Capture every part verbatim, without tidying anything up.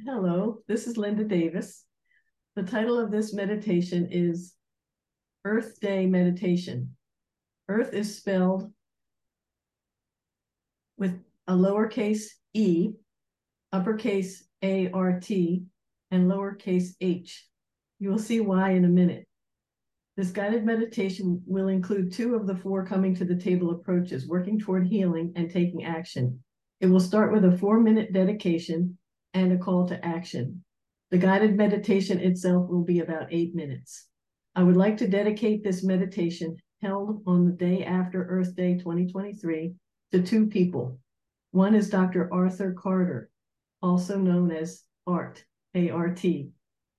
Hello, this is Linda Davis. The title of this meditation is Earth Day Meditation. Earth is spelled with a lowercase e, uppercase A R T, and lowercase h. You will see why in a minute. This guided meditation will include two of the four coming to the table approaches, working toward healing and taking action. It will start with a four-minute dedication and a call to action. The guided meditation itself will be about eight minutes. I would like to dedicate this meditation held on the day after Earth Day twenty twenty-three to two people. One is Doctor Arthur Carter, also known as Art, A R T,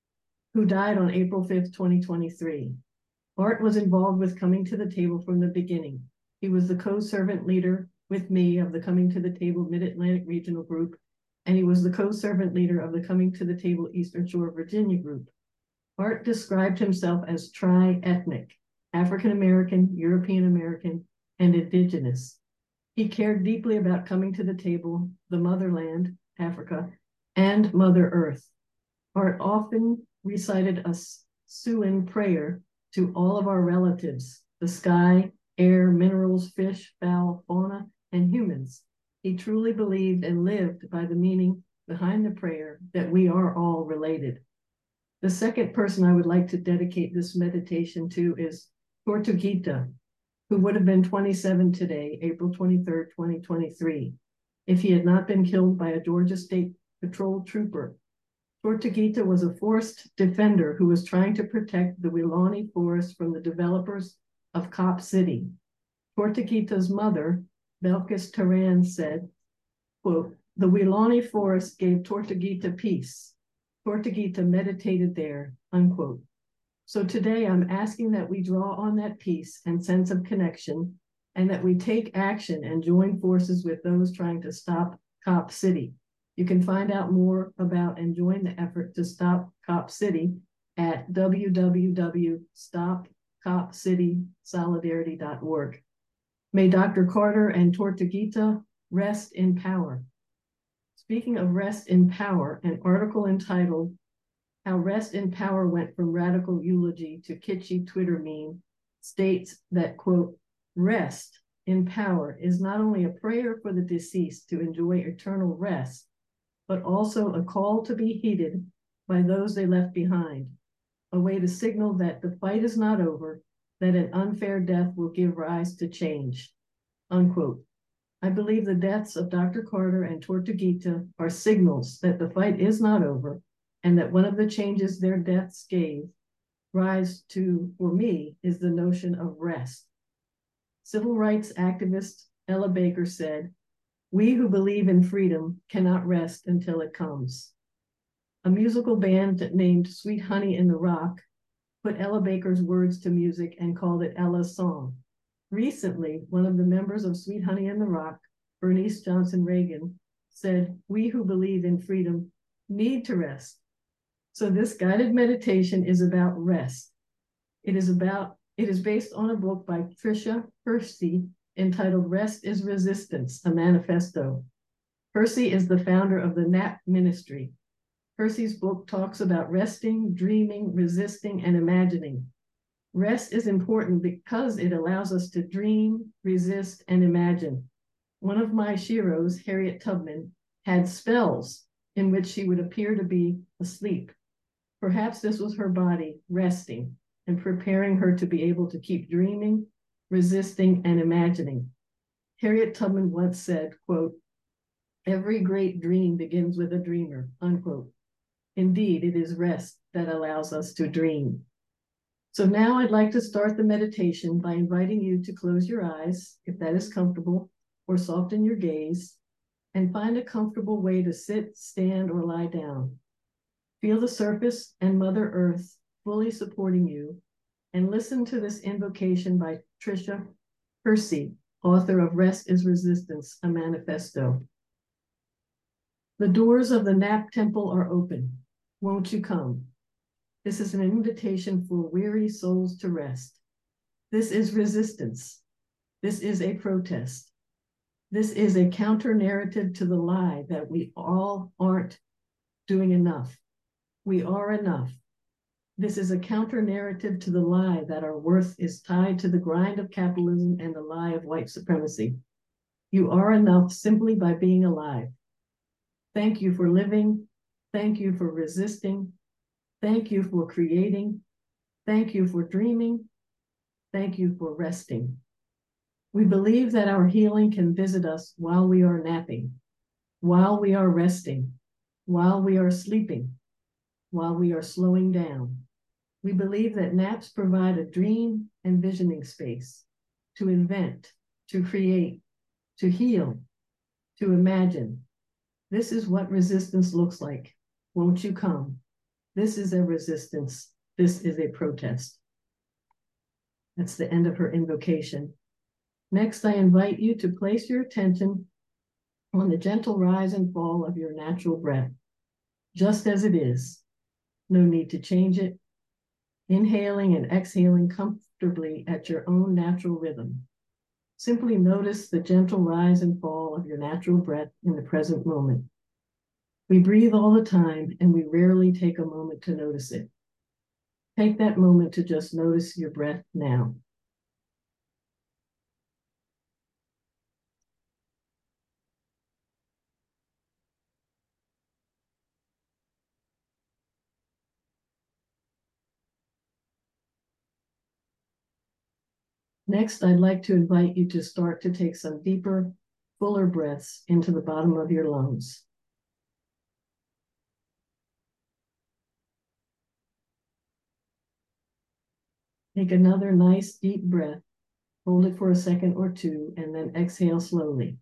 who died on April fifth, twenty twenty-three. Art was involved with Coming to the Table from the beginning. He was the co-servant leader with me of the Coming to the Table Mid-Atlantic Regional Group, and he was the co-servant leader of the Coming to the Table Eastern Shore Virginia Group. Art described himself as tri-ethnic, African-American, European-American, and Indigenous. He cared deeply about coming to the table, the motherland, Africa, and Mother Earth. Art often recited a Siouan prayer to all of our relatives, the sky, air, minerals, fish, fowl, fauna, and humans. He truly believed and lived by the meaning behind the prayer that we are all related. The second person I would like to dedicate this meditation to is Tortuguita, who would have been twenty-seven today, April twenty-third, twenty twenty-three, if he had not been killed by a Georgia State Patrol trooper. Tortuguita was a forest defender who was trying to protect the Weelaunee Forest from the developers of Cop City. Tortuguita's mother, Belkis Taran, said, quote, "The Weelaunee Forest gave Tortuguita peace. Tortuguita meditated there," unquote. So today I'm asking that we draw on that peace and sense of connection, and that we take action and join forces with those trying to stop Cop City. You can find out more about and join the effort to stop Cop City at w w w dot stop cop city solidarity dot org. May Doctor Carter and Tortuguita rest in power. Speaking of rest in power, an article entitled How Rest in Power Went from Radical Eulogy to Kitschy Twitter Meme states that, quote, "Rest in power is not only a prayer for the deceased to enjoy eternal rest, but also a call to be heeded by those they left behind, a way to signal that the fight is not over, that an unfair death will give rise to change," unquote. I believe the deaths of Doctor Carter and Tortuguita are signals that the fight is not over, and that one of the changes their deaths gave rise to, for me, is the notion of rest. Civil rights activist Ella Baker said, "We who believe in freedom cannot rest until it comes." A musical band named Sweet Honey in the Rock put Ella Baker's words to music and called it Ella's song. Recently, one of the members of Sweet Honey in the Rock, Bernice Johnson Reagan, said, "We who believe in freedom need to rest." So this guided meditation is about rest. It is about, it is based on a book by Tricia Hersey entitled Rest is Resistance, a Manifesto. Hersey is the founder of the N A P Ministry. Hersey's book talks about resting, dreaming, resisting, and imagining. Rest is important because it allows us to dream, resist, and imagine. One of my sheroes, Harriet Tubman, had spells in which she would appear to be asleep. Perhaps this was her body resting and preparing her to be able to keep dreaming, resisting, and imagining. Harriet Tubman once said, quote, "Every great dream begins with a dreamer," unquote. Indeed, it is rest that allows us to dream. So now I'd like to start the meditation by inviting you to close your eyes, if that is comfortable, or soften your gaze, and find a comfortable way to sit, stand, or lie down. Feel the surface and Mother Earth fully supporting you, and listen to this invocation by Tricia Hersey, author of Rest is Resistance, a Manifesto. The doors of the N A P Temple are open. Won't you come? This is an invitation for weary souls to rest. This is resistance. This is a protest. This is a counter narrative to the lie that we all aren't doing enough. We are enough. This is a counter narrative to the lie that our worth is tied to the grind of capitalism and the lie of white supremacy. You are enough simply by being alive. Thank you for living. Thank you for resisting. Thank you for creating. Thank you for dreaming. Thank you for resting. We believe that our healing can visit us while we are napping, while we are resting, while we are sleeping, while we are slowing down. We believe that naps provide a dream and visioning space to invent, to create, to heal, to imagine. This is what resistance looks like. Won't you come? This is a resistance. This is a protest. That's the end of her invocation. Next, I invite you to place your attention on the gentle rise and fall of your natural breath, just as it is. No need to change it. Inhaling and exhaling comfortably at your own natural rhythm. Simply notice the gentle rise and fall of your natural breath in the present moment. We breathe all the time, and we rarely take a moment to notice it. Take that moment to just notice your breath now. Next, I'd like to invite you to start to take some deeper, fuller breaths into the bottom of your lungs. Take another nice deep breath, hold it for a second or two, and then exhale slowly.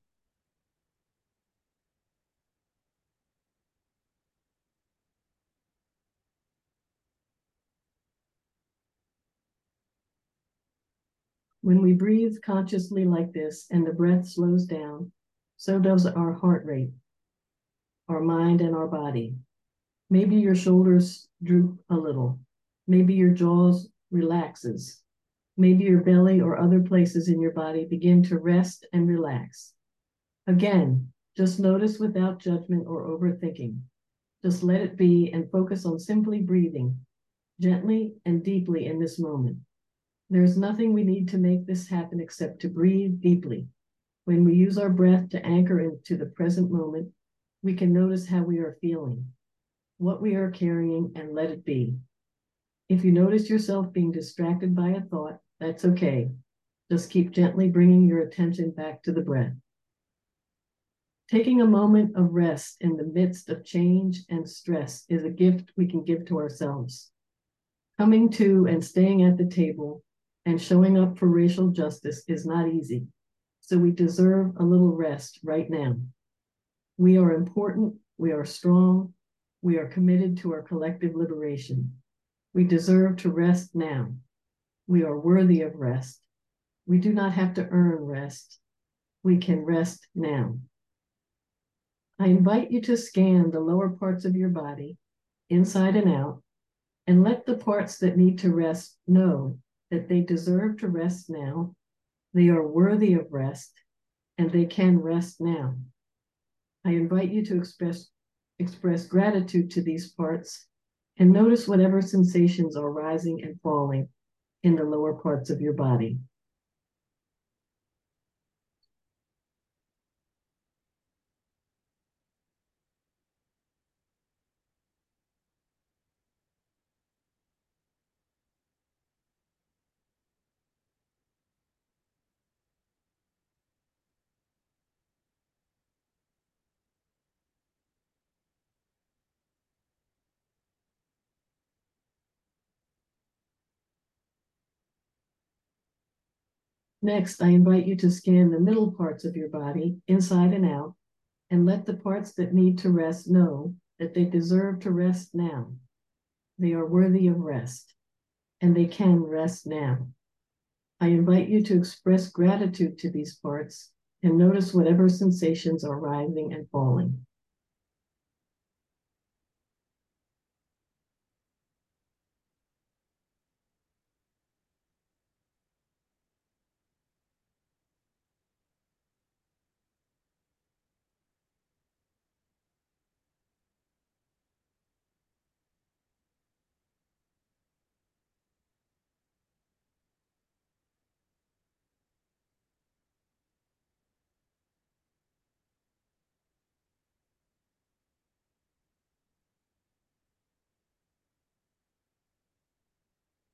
When we breathe consciously like this and the breath slows down, so does our heart rate, our mind, and our body. Maybe your shoulders droop a little. Maybe your jaws relaxes. Maybe your belly or other places in your body begin to rest and relax. Again, just notice without judgment or overthinking. Just let it be and focus on simply breathing, gently and deeply in this moment. There's nothing we need to make this happen except to breathe deeply. When we use our breath to anchor into the present moment, we can notice how we are feeling, what we are carrying, and let it be. If you notice yourself being distracted by a thought, that's okay. Just keep gently bringing your attention back to the breath. Taking a moment of rest in the midst of change and stress is a gift we can give to ourselves. Coming to and staying at the table and showing up for racial justice is not easy, so we deserve a little rest right now. We are important, we are strong, we are committed to our collective liberation. We deserve to rest now. We are worthy of rest. We do not have to earn rest. We can rest now. I invite you to scan the lower parts of your body, inside and out, and let the parts that need to rest know that they deserve to rest now, they are worthy of rest, and they can rest now. I invite you to express, express gratitude to these parts and notice whatever sensations are rising and falling in the lower parts of your body. Next, I invite you to scan the middle parts of your body, inside and out, and let the parts that need to rest know that they deserve to rest now. They are worthy of rest, and they can rest now. I invite you to express gratitude to these parts and notice whatever sensations are rising and falling.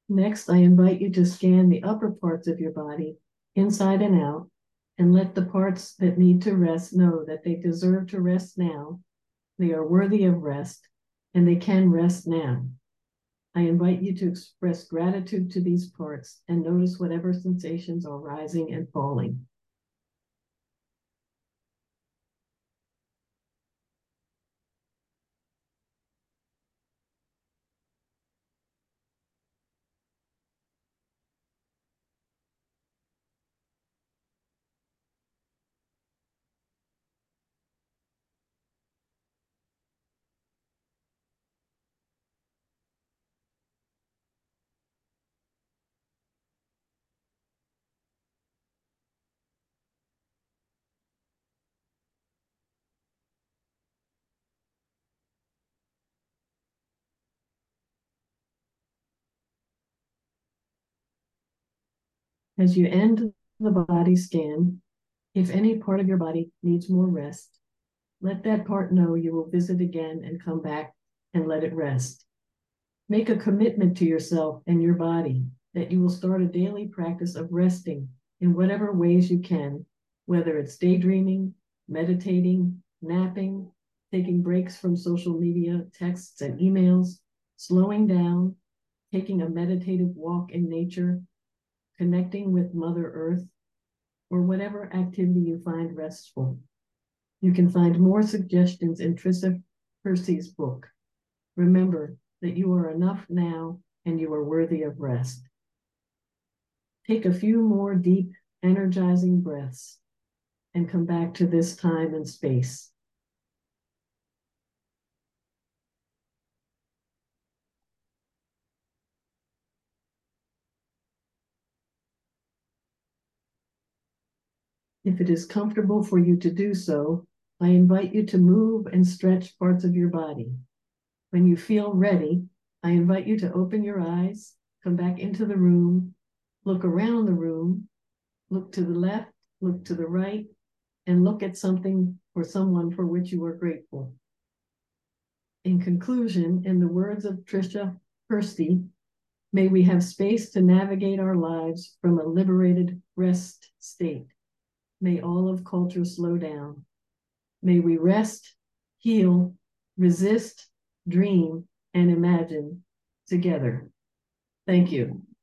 Next, I invite you to scan the upper parts of your body, inside and out, and let the parts that need to rest know that they deserve to rest now, they are worthy of rest, and they can rest now. I invite you to express gratitude to these parts and notice whatever sensations are rising and falling. As you end the body scan, if any part of your body needs more rest, let that part know you will visit again and come back and let it rest. Make a commitment to yourself and your body that you will start a daily practice of resting in whatever ways you can, whether it's daydreaming, meditating, napping, taking breaks from social media, texts, and emails, slowing down, taking a meditative walk in nature, connecting with Mother Earth, or whatever activity you find restful. You can find more suggestions in Trisha Percy's book. Remember that you are enough now and you are worthy of rest. Take a few more deep, energizing breaths and come back to this time and space. If it is comfortable for you to do so, I invite you to move and stretch parts of your body. When you feel ready, I invite you to open your eyes, come back into the room, look around the room, look to the left, look to the right, and look at something or someone for which you are grateful. In conclusion, in the words of Trisha Percy, may we have space to navigate our lives from a liberated rest state. May all of culture slow down. May we rest, heal, resist, dream, and imagine together. Thank you.